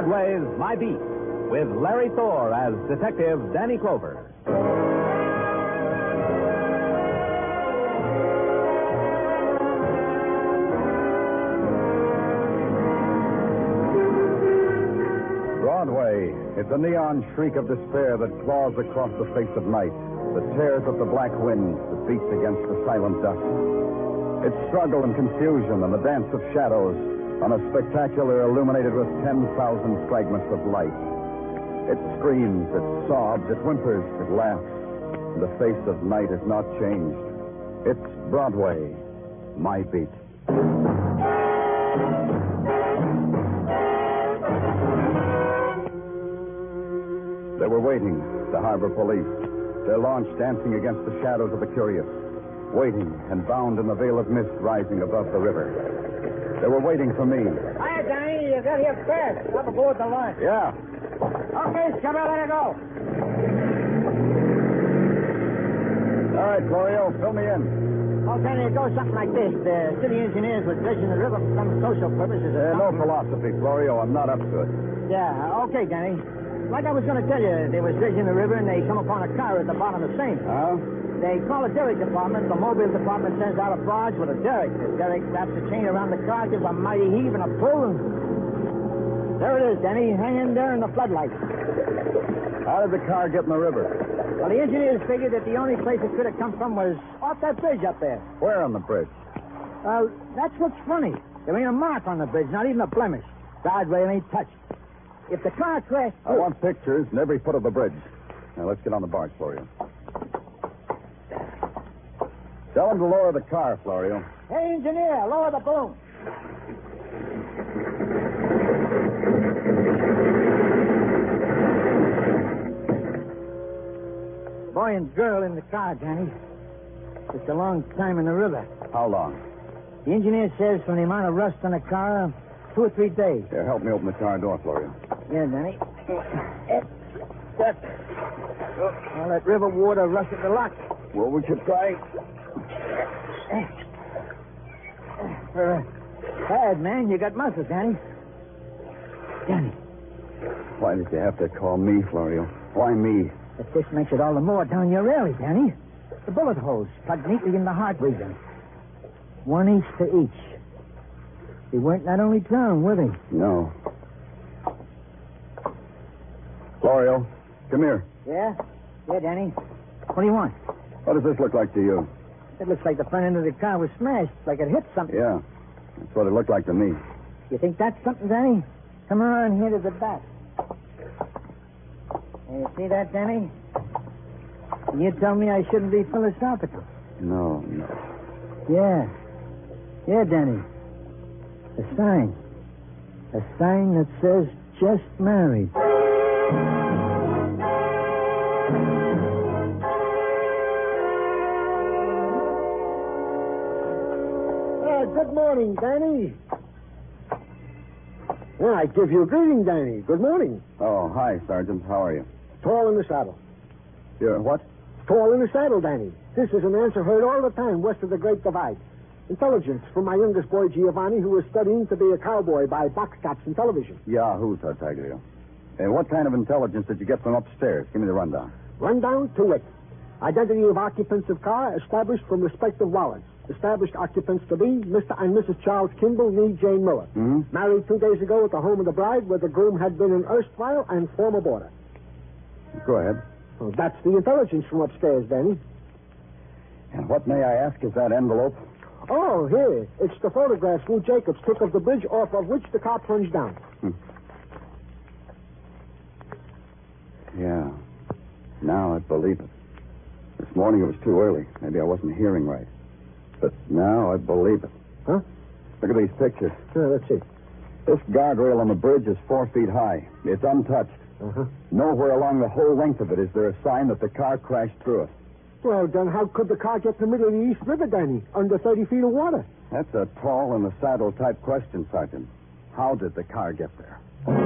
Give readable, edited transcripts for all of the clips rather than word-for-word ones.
Broadway's My Beat, with Larry Thor as Detective Danny Clover. Broadway, it's a neon shriek of despair that claws across the face of night, that tears at the black wind that beats against the silent dust. It's struggle and confusion and the dance of shadows on a spectacular illuminated with 10,000 fragments of light. It screams, it sobs, it whimpers, it laughs. The face of night is not changed. It's Broadway, My Beat. They were waiting, the harbor police, their launch dancing against the shadows of the curious, waiting and bound in the veil of mist rising above the river. They were waiting for me. Hi, Danny. You got here fast. Up aboard the launch. Yeah. Okay, Skipper, let it go. All right, Florio, fill me in. Oh, Danny, it goes something like this. The city engineers were dredging the river for some social purposes. No philosophy, Florio. I'm not up to it. Yeah, okay, Danny. Like I was going to tell you, they was dredging the river and they come upon a car at the bottom of the Seine. Huh? They call the derrick department. The mobile department sends out a barge with a derrick. The derrick wraps the chain around the car, gives a mighty heave and a pull, and there it is, Danny, hanging there in the floodlights. How did the car get in the river? Well, the engineers figured that the only place it could have come from was off that bridge up there. Where on the bridge? That's what's funny. There ain't a mark on the bridge, not even a blemish. Guardrail ain't touched. If the car crashed... I want pictures in every foot of the bridge. Now, let's get on the barge, Florio. Tell them to lower the car, Florio. Hey, engineer, lower the boom. Boy and girl in the car, Danny. It's a long time in the river. How long? The engineer says from the amount of rust on the car, 2 or 3 days. Here, help me open the car door, Florio. Yeah, Danny. All that river water rusted the lock. Well, we should try. For a bad man, you got muscles, Danny. Danny. Why did you have to call me, Florio? Why me? But this makes it all the more down your alley, Danny. The bullet holes plugged neatly in the heart region. 1 each to each. They weren't not only drowned, were they? No. Florio, come here. Yeah? Yeah, Danny. What do you want? What does this look like to you? It looks like the front end of the car was smashed, like it hit something. Yeah, that's what it looked like to me. You think that's something, Danny? Come around here to the back. You see that, Danny? And you tell me I shouldn't be philosophical. No. Yeah. Yeah, Danny. A sign. A sign that says just married. Good morning, Danny. Well, I give you a greeting, Danny. Good morning. Oh, hi, Sergeant. How are you? Tall in the saddle. You're what? Tall in the saddle, Danny. This is an answer heard all the time west of the Great Divide. Intelligence from my youngest boy, Giovanni, who is studying to be a cowboy by box tops and television. Yahoo, Tartaglia. And what kind of intelligence did you get from upstairs? Give me the rundown. Rundown to it. Identity of occupants of car established from respective wallets. Established occupants to be Mr. and Mrs. Charles Kimball, nee Jane Miller. Mm-hmm. Married 2 days ago at the home of the bride, where the groom had been an erstwhile and former boarder. Go ahead. Well, that's the intelligence from upstairs, Danny. And what, may I ask, is that envelope? Oh, here. It's the photographs Lou Jacobs took of the bridge off of which the car plunged down. Yeah. Now I believe it. This morning it was too early. Maybe I wasn't hearing right. But now I believe it. Huh? Look at these pictures. Let's see. This guardrail on the bridge is 4 feet high. It's untouched. Uh-huh. Nowhere along the whole length of it is there a sign that the car crashed through it. Well, then how could the car get to the middle of the East River, Danny, under 30 feet of water? That's a tall in the saddle type question, Sergeant. How did the car get there?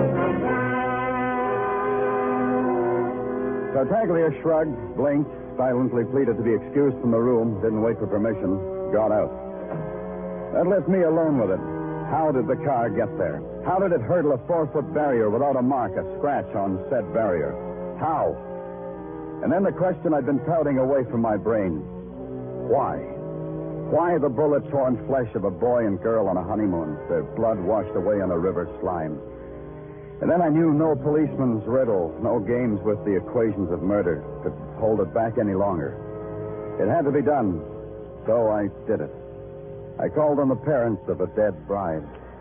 Tartaglia shrugged, blinked, silently pleaded to be excused from the room, didn't wait for permission, got out. That left me alone with it. How did the car get there? How did it hurdle a 4-foot barrier without a mark, a scratch on said barrier? How? And then the question I'd been touting away from my brain. Why? Why the bullet-torn flesh of a boy and girl on a honeymoon, their blood washed away in a river slime? And then I knew no policeman's riddle, no games with the equations of murder could hold it back any longer. It had to be done, so I did it. I called on the parents of a dead bride.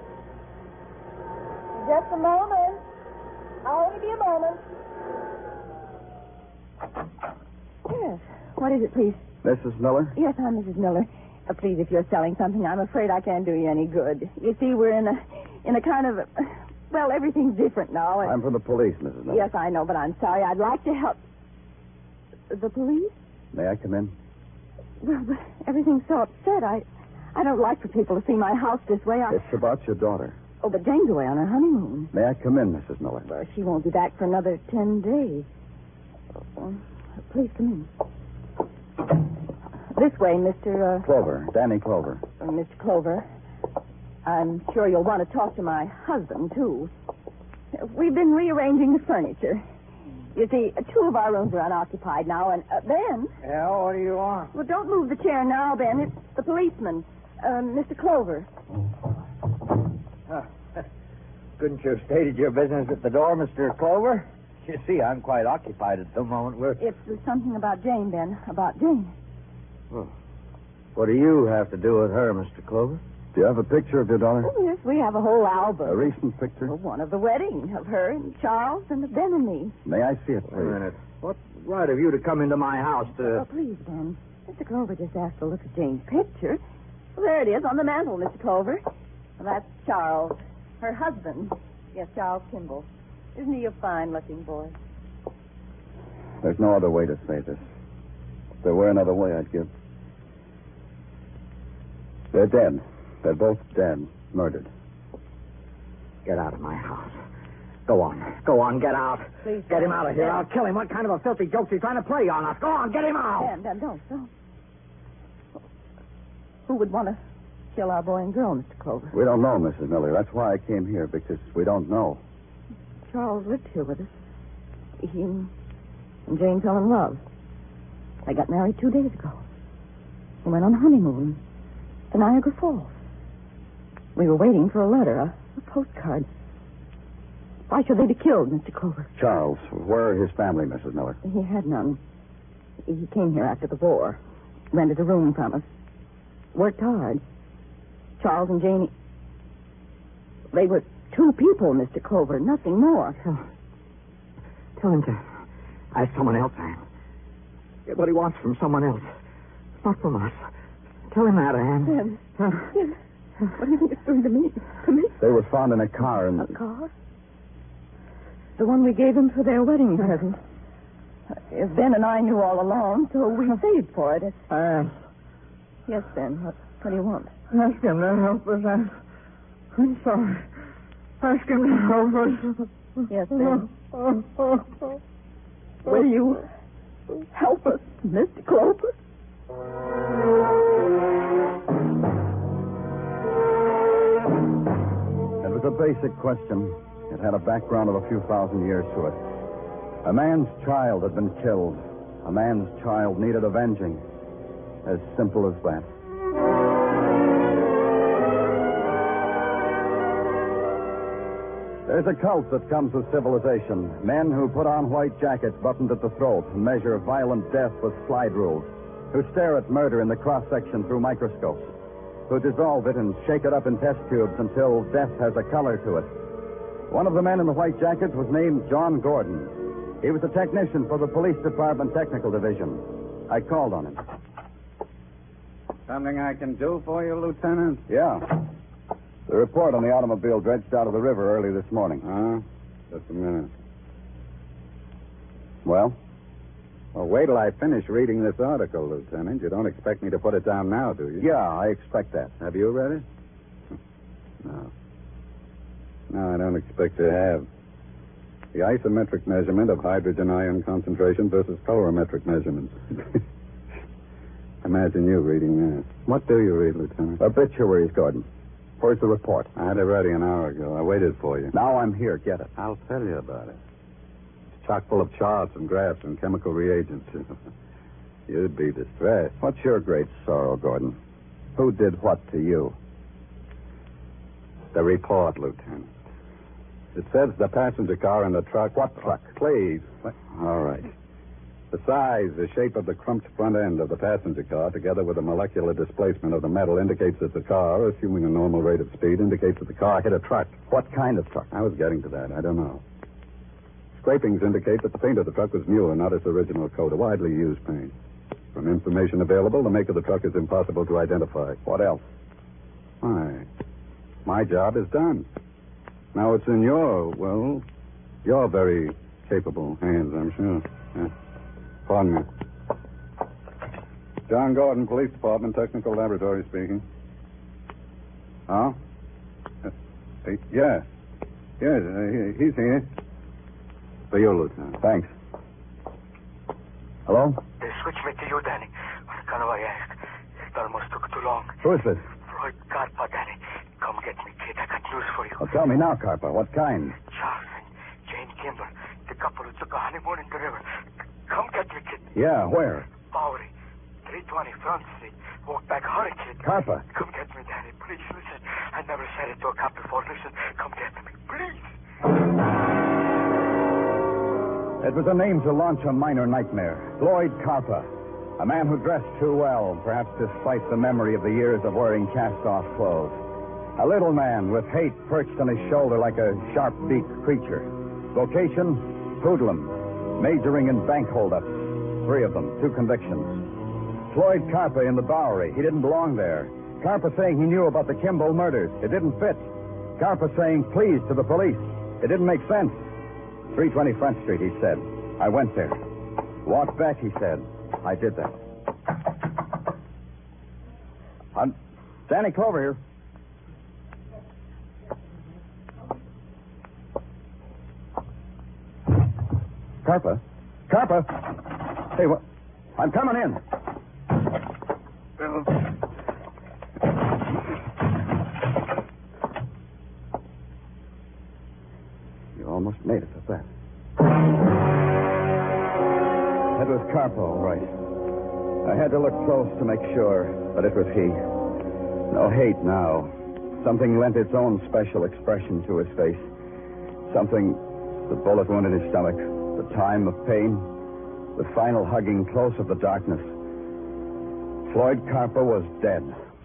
Just a moment. I'll only be a moment. Yes. What is it, please? Mrs. Miller? Yes, I'm Mrs. Miller. Please, if you're selling something, I'm afraid I can't do you any good. You see, we're in a kind of... Well, everything's different now. I'm from the police, Mrs. Miller. Yes, I know, but I'm sorry. I'd like to help... The police? May I come in? Well, but everything's so upset. I don't like for people to see my house this way. It's about your daughter. Oh, but Jane's away on her honeymoon. May I come in, Mrs. Miller? Well, she won't be back for another 10 days. Please come in. This way, Mr. Clover, Danny Clover. Mr. Clover. I'm sure you'll want to talk to my husband, too. We've been rearranging the furniture. You see, 2 of our rooms are unoccupied now, and Ben... Yeah, what do you want? Well, don't move the chair now, Ben. It's the policeman, Mr. Clover. Couldn't you have stated your business at the door, Mr. Clover? You see, I'm quite occupied at the moment. It's something about Jane, Ben. About Jane. Well, what do you have to do with her, Mr. Clover? Do you have a picture of your daughter? Oh, yes, we have a whole album. A recent picture? Well, one of the wedding of her and Charles and Ben and me. May I see it, Wait please? a minute. What right have you to come into my house to... Oh, please, Ben. Mr. Clover just asked to look at Jane's picture. Well, there it is on the mantel, Mr. Clover. Well, that's Charles, her husband. Yes, Charles Kimball. Isn't he a fine-looking boy? There's no other way to say this. If there were another way, I'd give. They're dead. They're both dead. Murdered. Get out of my house. Go on. Go on, get out. Please, Get him Ben. out of here. Ben. I'll kill him. What kind of a filthy joke's he trying to play on us? Go on, get him out. Ben, don't. Who would want to kill our boy and girl, Mr. Clover? We don't know, Mrs. Miller. That's why I came here, because we don't know. Charles lived here with us. He and Jane fell in love. They got married 2 days ago. They went on a honeymoon to Niagara Falls. We were waiting for a letter, a postcard. Why should they be killed, Mr. Clover? Charles, where are his family, Mrs. Miller? He had none. He came here after the war, rented a room from us, worked hard. Charles and Janie, they were 2 people, Mr. Clover, nothing more. Tell him to ask someone else, Anne. Get what he wants from someone else. Not from us. Tell him that, Anne. Ben, what do you think it's doing to me? To me? They were found in a car and... A car? The one we gave him for their wedding present. Ben and I knew all along, so we saved for it. Anne, Yes, Ben. What do you want? ask him to help us, Anne. I'm sorry. Ask him to help us. Yes, Ben. Will you help us, Mr. Clover? It was a basic question. It had a background of a few thousand years to it. A man's child had been killed. A man's child needed avenging. As simple as that. There's a cult that comes with civilization. Men who put on white jackets buttoned at the throat and measure violent death with slide rules. Who stare at murder in the cross-section through microscopes. Who dissolve it and shake it up in test tubes until death has a color to it. One of the men in the white jackets was named John Gordon. He was a technician for the police department technical division. I called on him. Something I can do for you, Lieutenant? Yeah. The report on the automobile dredged out of the river early this morning. Just a minute. Well? Well, wait till I finish reading this article, Lieutenant. You don't expect me to put it down now, do you? Yeah, I expect that. Have you read it? No. No, I don't expect to have. The isometric measurement of hydrogen ion concentration versus colorimetric measurements. Imagine you reading that. What do you read, Lieutenant? Obituaries, Gordon. Where's the report? I had it ready an hour ago. I waited for you. Now I'm here. Get it. I'll tell you about it. It's chock full of charts and graphs and chemical reagents. You'd be distressed. What's your great sorrow, Gordon? Who did what to you? The report, Lieutenant. It says the passenger car and the truck... What truck? Please. All right. The size, the shape of the crumped front end of the passenger car, together with the molecular displacement of the metal, indicates that the car, assuming a normal rate of speed, indicates that the car hit a truck. What kind of truck? I was getting to that. I don't know. Scrapings indicate that the paint of the truck was new and not its original coat, a widely used paint. From information available, the make of the truck is impossible to identify. What else? Why, my job is done. Now it's in your very capable hands, I'm sure. Yeah. Pardon me. John Gordon, Police Department, Technical Laboratory speaking. Huh? Yes. Yes, he's here. For you, Lieutenant. Thanks. Hello? They switched me to you, Danny. On account of I asked. It almost took too long. Who is this? Floyd Carpa, Danny. Come get me, kid. I got news for you. Well, tell me now, Carpa. What kind? Charles and Jane Kimball, the couple who took a honeymoon in the river. Come get me, kid. Yeah, where? Bowery, 320 Front Street. Walk back, hurry, kid. Carpa. Come get me, Danny. Please, listen. I never said it to a cop before. Listen, come get me, please. It was a name to launch a minor nightmare. Floyd Carpa. A man who dressed too well, perhaps despite the memory of the years of wearing cast-off clothes. A little man with hate perched on his shoulder like a sharp-beaked creature. Vocation, hoodlum. Majoring in bank holdups. 3 of them, 2 convictions. Floyd Carpa in the Bowery. He didn't belong there. Carpa saying he knew about the Kimball murders. It didn't fit. Carpa saying please to the police. It didn't make sense. 320 Front Street, he said. I went there. Walk back, he said. I did that. Danny Clover here. Carpa? Carpa? Hey, what? I'm coming in. You almost made it at that. It was Carpa, all right. I had to look close to make sure, but it was he. No hate now. Something lent its own special expression to his face. Something, the bullet wound in his stomach, the time of pain, the final hugging close of the darkness. Floyd Carpa was dead.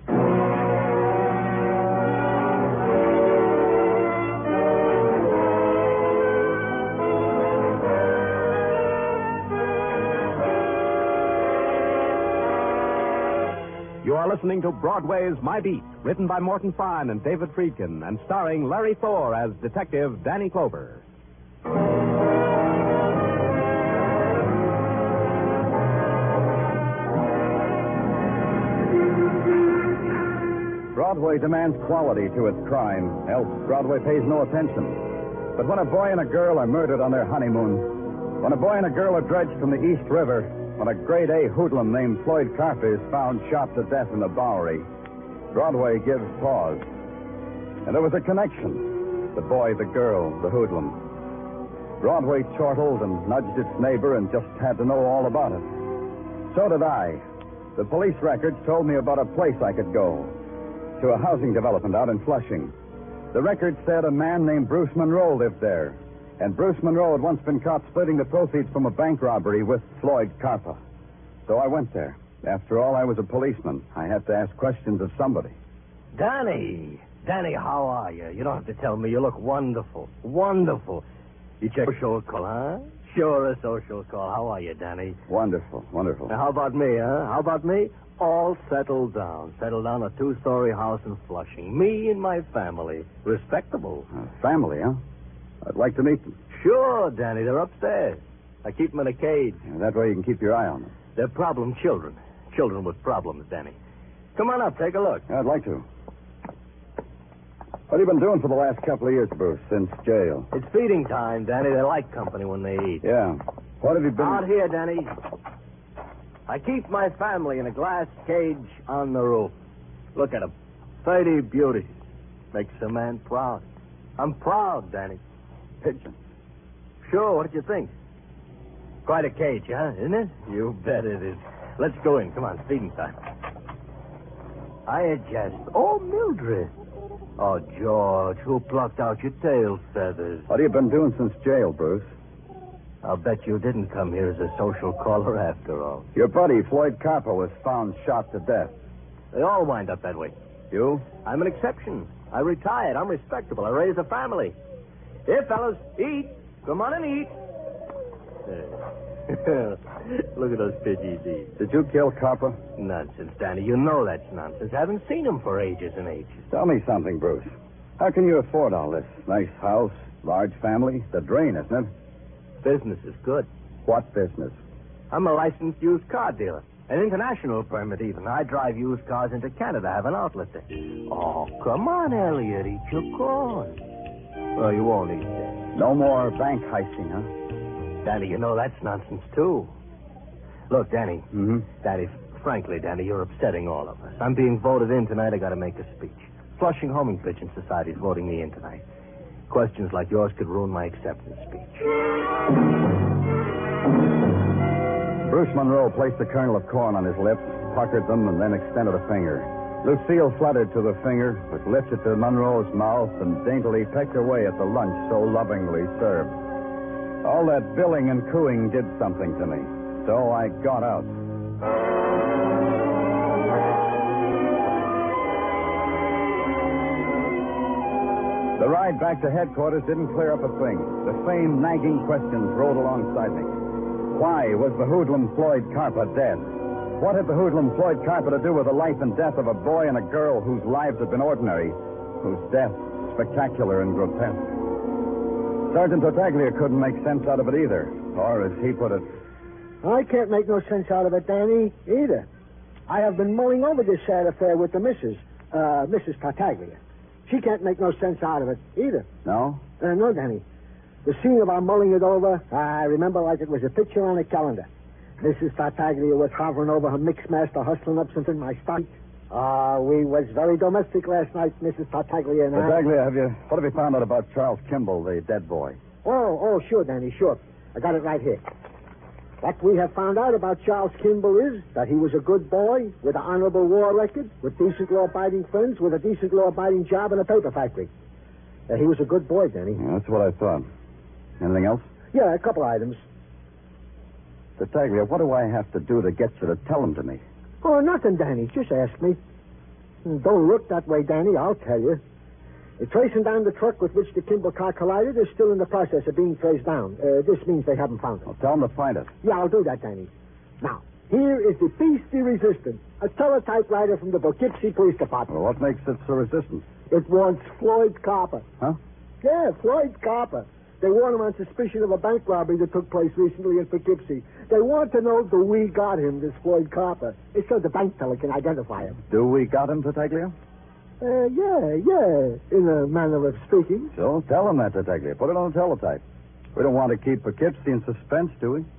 You are listening to Broadway's My Beat, written by Morton Fine and David Friedkin, and starring Larry Thor as Detective Danny Clover. Broadway demands quality to its crime, else Broadway pays no attention. But when a boy and a girl are murdered on their honeymoon, when a boy and a girl are dredged from the East River, when a grade-A hoodlum named Floyd Carpa is found shot to death in the Bowery, Broadway gives pause. And there was a connection. The boy, the girl, the hoodlum. Broadway chortled and nudged its neighbor and just had to know all about it. So did I. The police records told me about a place I could go. To a housing development out in Flushing. The record said a man named Bruce Monroe lived there. And Bruce Monroe had once been caught splitting the proceeds from a bank robbery with Floyd Carpa. So I went there. After all, I was a policeman. I had to ask questions of somebody. Danny! Danny, how are you? You don't have to tell me. You look wonderful. Wonderful. You check social call, huh? Sure, a social call. How are you, Danny? Wonderful, wonderful. Now, how about me, huh? How about me? All settled down. Settled down a 2-story house in Flushing. Me and my family. Respectable. Family, huh? I'd like to meet them. Sure, Danny. They're upstairs. I keep them in a cage. Yeah, that way you can keep your eye on them. They're problem children. Children with problems, Danny. Come on up. Take a look. Yeah, I'd like to. What have you been doing for the last couple of years, Bruce, since jail? It's feeding time, Danny. They like company when they eat. Yeah. What have you been... Out here, Danny. I keep my family in a glass cage on the roof. Look at them. 30 beauties. Makes a man proud. I'm proud, Danny. Pigeon. Sure, what did you think? Quite a cage, huh? Isn't it? You bet it is. Let's go in. Come on, feeding time. I just... Oh, Mildred. Oh, George, who plucked out your tail feathers? What have you been doing since jail, Bruce? I'll bet you didn't come here as a social caller after all. Your buddy, Floyd Carper, was found shot to death. They all wind up that way. You? I'm an exception. I retired. I'm respectable. I raised a family. Here, fellas, eat. Come on and eat. Look at those pidgeys eat. Did you kill Carper? Nonsense, Danny. You know that's nonsense. I haven't seen him for ages and ages. Tell me something, Bruce. How can you afford all this? Nice house, large family. The drain, isn't it? Business is good. What business? I'm a licensed used car dealer. An international permit, even. I drive used cars into Canada. I have an outlet there. Oh, come on, Elliot. Eat your corn. Well, you won't eat that. No more bank heisting, huh? Danny, you know that's nonsense, too. Look, Danny. Mm-hmm. Danny, frankly, Danny, you're upsetting all of us. I'm being voted in tonight. I got to make a speech. Flushing Homing Pigeon Society's voting me in tonight. Questions like yours could ruin my acceptance speech. Bruce Monroe placed a kernel of corn on his lips, puckered them, and then extended a finger. Lucille fluttered to the finger, but lifted to Monroe's mouth and daintily pecked away at the lunch so lovingly served. All that billing and cooing did something to me, so I got out. The ride back to headquarters didn't clear up a thing. The same nagging questions rode alongside me. Why was the hoodlum Floyd Carper dead? What had the hoodlum Floyd Carper to do with the life and death of a boy and a girl whose lives had been ordinary, whose death spectacular and grotesque? Sergeant Tartaglia couldn't make sense out of it either. Or, as he put it... I can't make no sense out of it, Danny, either. I have been mulling over this sad affair with the Mrs. Tartaglia. She can't make no sense out of it either. No? No, Danny. The scene of our mulling it over, I remember like it was a picture on a calendar. Mrs. Tartaglia was hovering over her mixmaster, hustling up something in my stock. We was very domestic last night, Mrs. Tartaglia and I. Tartaglia, what have you found out about Charles Kimball, the dead boy? Oh, sure, Danny, sure. I got it right here. What we have found out about Charles Kimball is that he was a good boy with an honorable war record, with decent law-abiding friends, with a decent law-abiding job in a paper factory. He was a good boy, Danny. Yeah, that's what I thought. Anything else? Yeah, a couple items. Tartaglia, what do I have to do to get you to tell them to me? Oh, nothing, Danny. Just ask me. Don't look that way, Danny. I'll tell you. Tracing down the truck with which the Kimball car collided is still in the process of being traced down. This means they haven't found it. Well, tell them to find it. Yeah, I'll do that, Danny. Now, here is the piece de resistance, a teletypewriter from the Poughkeepsie Police Department. Well, what makes it so resistant? It wants Floyd Carper. Huh? Yeah, Floyd Carper. They want him on suspicion of a bank robbery that took place recently in Poughkeepsie. They want to know, do we got him, this Floyd Carper? It's so the bank teller can identify him. Do we got him, Tartaglia? Yeah, in a manner of speaking. So tell them that, Tartaglia. Put it on the teletype. We don't want to keep Poughkeepsie in suspense, do we?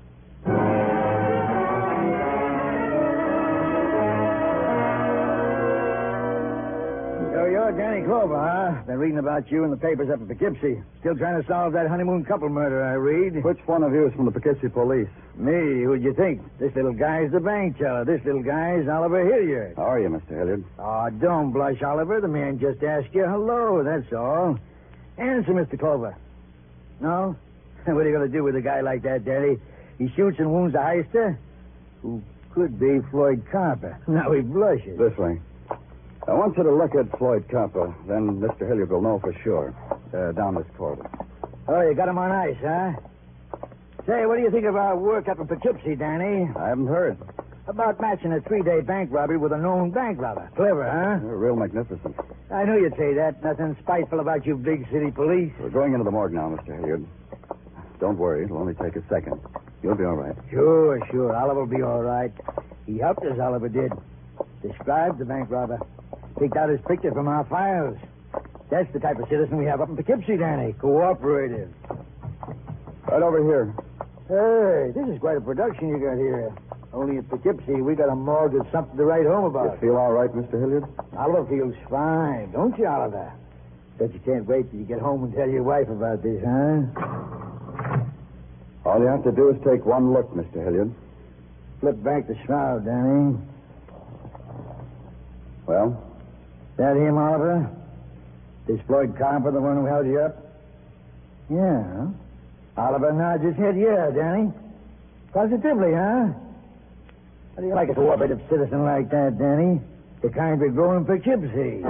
So you're Danny Clover, huh? Been reading about you in the papers up in Poughkeepsie. Still trying to solve that honeymoon couple murder, I read. Which one of you is from the Poughkeepsie police? Me? Who'd you think? This little guy's the bank teller. This little guy's Oliver Hilliard. How are you, Mr. Hilliard? Oh, don't blush, Oliver. The man just asked you hello, that's all. Answer, Mr. Clover. No? What are you going to do with a guy like that, Daddy? He shoots and wounds a heister who could be Floyd Carper. Now he blushes. This way. I want you to look at Floyd Carper. Then Mr. Hilliard will know for sure. Down this corridor. Oh, you got him on ice, huh? Say, what do you think of our work up in Poughkeepsie, Danny? I haven't heard. About matching a 3-day bank robbery with a known bank robber. Clever, huh? You're real magnificent. I knew you'd say that. Nothing spiteful about you big city police. We're going into the morgue now, Mr. Hilliard. Don't worry. It'll only take a second. You'll be all right. Sure. Oliver will be all right. He helped us, Oliver did. Described the bank robber. Picked out his picture from our files. That's the type of citizen we have up in Poughkeepsie, Danny. Cooperative. Right over here. Hey, this is quite a production you got here. Only in Poughkeepsie, we got a morgue that's something to write home about. You feel all right, Mr. Hilliard? Oliver feels fine, don't you, Oliver? Bet you can't wait till you get home and tell your wife about this, huh? All you have to do is take one look, Mr. Hilliard. Flip back the shroud, Danny. Well? That him, Oliver? This Floyd Carper, the one who held you up? Yeah. Oliver nods his head, yeah, Danny. Positively, huh? How do you like a cooperative citizen like that, Danny? The kind we're growing for Poughkeepsie.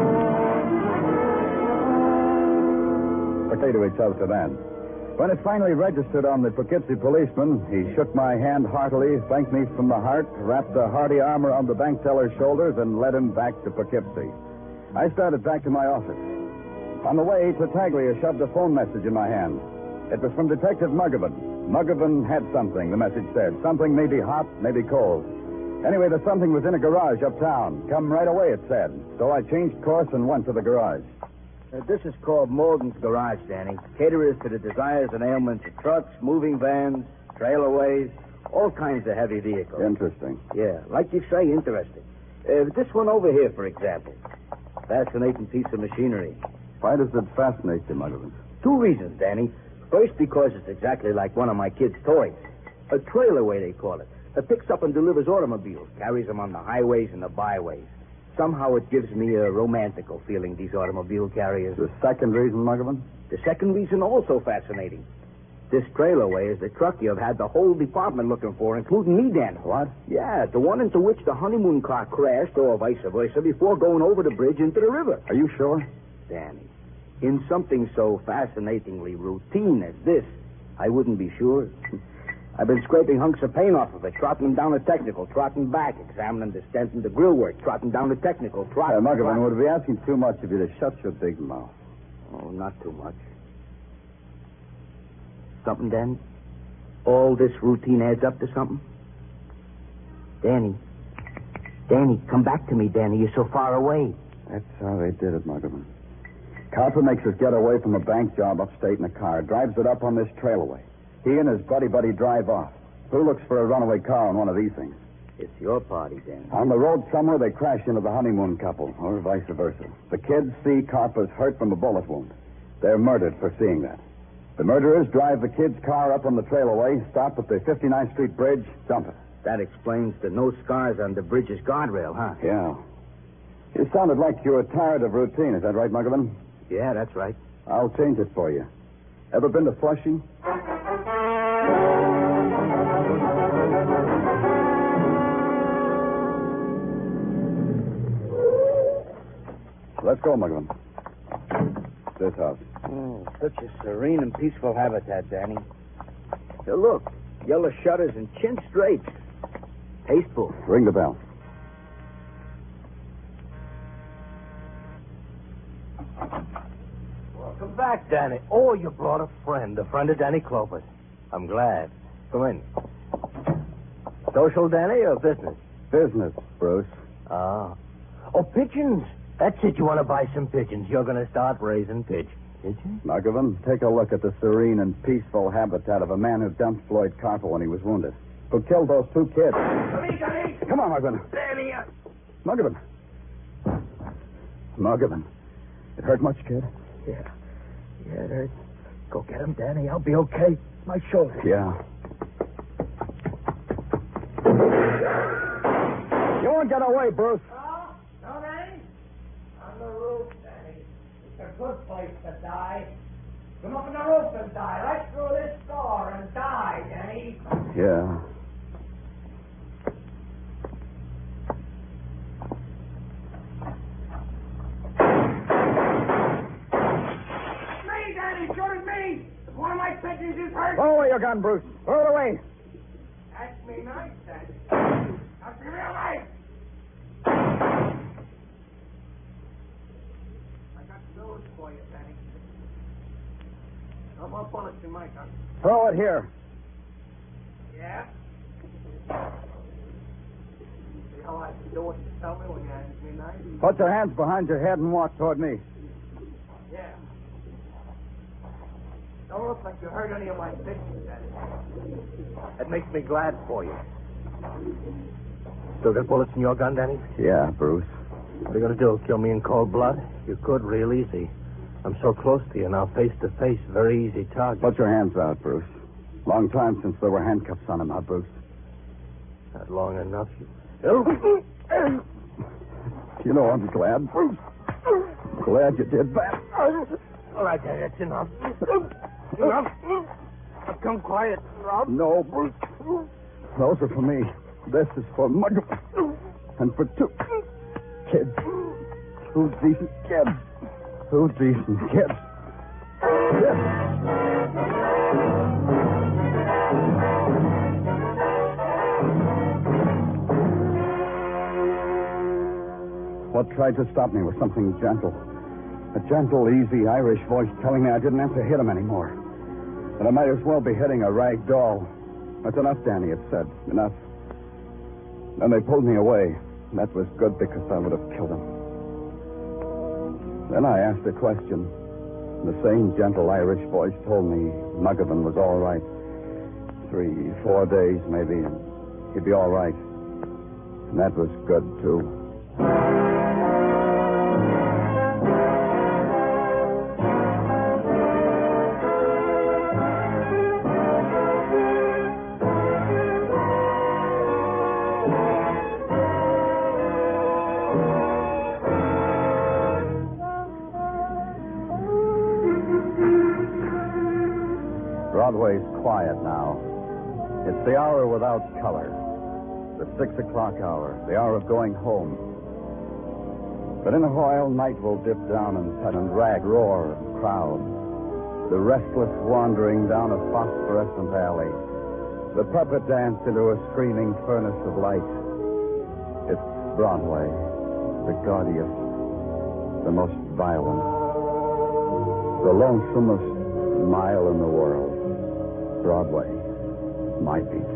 Okay to each other to that. When it finally registered on the Poughkeepsie policeman, he shook my hand heartily, thanked me from the heart, wrapped a hearty arm around the bank teller's shoulders, and led him back to Poughkeepsie. I started back to my office. On the way, Tartaglia shoved a phone message in my hand. It was from Detective Muggavan. Muggavan had something, the message said. Something maybe hot, maybe cold. Anyway, the something was in a garage uptown. Come right away, it said. So I changed course and went to the garage. This is called Morgan's Garage, Danny. Caterers to the desires and ailments of trucks, moving vans, trailerways, all kinds of heavy vehicles. Interesting. Yeah, like you say, interesting. This one over here, for example. Fascinating piece of machinery. Why does it fascinate you, Muggavan? 2 reasons, Danny. First, because it's exactly like one of my kids' toys. A trailerway, they call it. It picks up and delivers automobiles, carries them on the highways and the byways. Somehow it gives me a romantical feeling, these automobile carriers. The second reason, Muggavan? The second reason also fascinating. This trailerway is the truck you've had the whole department looking for, including me, Dan. What? Yeah, the one into which the honeymoon car crashed, or vice versa, before going over the bridge into the river. Are you sure? Danny, in something so fascinatingly routine as this, I wouldn't be sure. I've been scraping hunks of paint off of it, trotting them down the technical, trotting back, examining the stent and the grill work, trotting down the technical, trotting... Muggavan, would be asking too much of you to shut your big mouth. Oh, not too much. Something, Danny? All this routine adds up to something? Danny, come back to me, Danny. You're so far away. That's how they did it, Muggavan. Carper makes us get away from a bank job upstate in a car, drives it up on this trailway. He and his buddy drive off. Who looks for a runaway car on one of these things? It's your party, Danny. On the road somewhere, they crash into the honeymoon couple, or vice versa. The kids see Carper's hurt from a bullet wound. They're murdered for seeing that. The murderers drive the kids' car up on the trailway, stop at the 59th Street Bridge, dump it. That explains the no scars on the bridge's guardrail, huh? Yeah. It sounded like you were tired of routine. Is that right, Muggavan? Yeah, that's right. I'll change it for you. Ever been to Flushing? Let's go, Muggavan. This house. Oh, such a serene and peaceful habitat, Danny. Hey, look, yellow shutters and chintz drapes. Tasteful. Ring the bell. Welcome back, Danny. Oh, you brought a friend of Danny Clover's. I'm glad. Come in. Social, Danny, or business? Business, Bruce. Ah. Oh, pigeons. That's it. You want to buy some pigeons. You're going to start raising pigeons. Muggavan, take a look at the serene and peaceful habitat of a man who dumped Floyd Carper when he was wounded. Who killed those 2 kids. Come on, Muggavan. Danny, Muggavan. Muggavan. It hurt much, kid? Yeah, it hurts. Go get him, Danny. I'll be okay. My shoulder. Yeah. You won't get away, Bruce. No, Danny? On the roof, Danny. It's a good place to die. Come up on the roof and die. Right through this door and die, Danny. Yeah. Me, Danny. Shoot at me. If one of my pigeons is hurt. Throw away your gun, Bruce. Throw it away. Ask me nice, Danny. Ask me real nice. I got news for you, Danny. No more bullets in my gun. Throw it here. Yeah? See how I can do what you tell me when you ask me nice? Put your hands behind your head and walk toward me. Yeah. Don't look like you hurt any of my pigeons, Danny. that makes me glad for you. Still got bullets in your gun, Danny? Yeah, Bruce. What are you going to do, kill me in cold blood? You could real easy. I'm so close to you now, face to face. Very easy target. Put your hands out, Bruce. Long time since there were handcuffs on him, Bruce? Not long enough, you... You know, I'm glad, Bruce. Glad you did that. All right, that's enough. Enough. Now come quiet, Rob. No, Bruce. Those are for me. This is for Mugger. And for two kids. Two decent kids. Two decent kids. What tried to stop me was something gentle. A gentle, easy Irish voice telling me I didn't have to hit him anymore. That I might as well be hitting a rag doll. That's enough, Danny, it said. Enough. Then they pulled me away. That was good because I would have killed him. Then I asked a question. The same gentle Irish voice told me Muggavan was all right. 3-4 days, maybe, and he'd be all right. And that was good, too. Broadway's quiet now. It's the hour without color. The 6 o'clock hour. The hour of going home. But in a while, night will dip down and rag, roar, and crowd. The restless wandering down a phosphorescent alley. The puppet dance into a screaming furnace of light. It's Broadway, the gaudiest, the most violent, the lonesomest mile in the world. Broadway, my beat.